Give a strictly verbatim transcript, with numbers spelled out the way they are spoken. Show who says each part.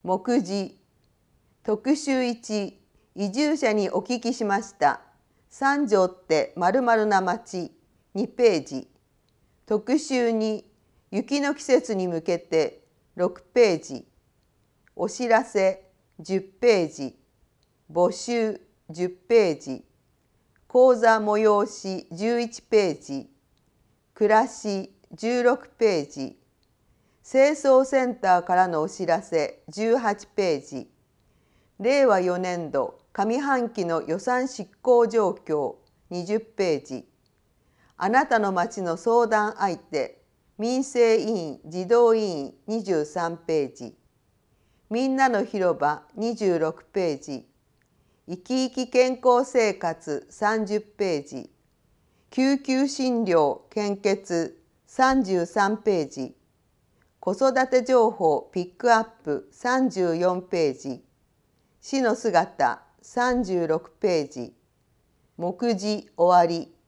Speaker 1: 目次特集いち、移住者にお聞きしました。三条って〇〇な町にページ。特集に、雪の季節に向けてろくページ。お知らせじゅっページ。募集じゅっページ。講座催しじゅういちページ。暮らしじゅうろくページ。清掃センターからのお知らせじゅうはちページ。れいわよねんど上半期の予算執行状況にじゅっページ。あなたの町の相談相手民生委員児童委員にじゅうさんページ。みんなの広場にじゅうろくページ。生き生き健康生活さんじゅっページ。救急診療献血さんじゅうさんページ。子育て情報ピックアップさんじゅうよんページ。市の姿さんじゅうろくページ。目次終わり。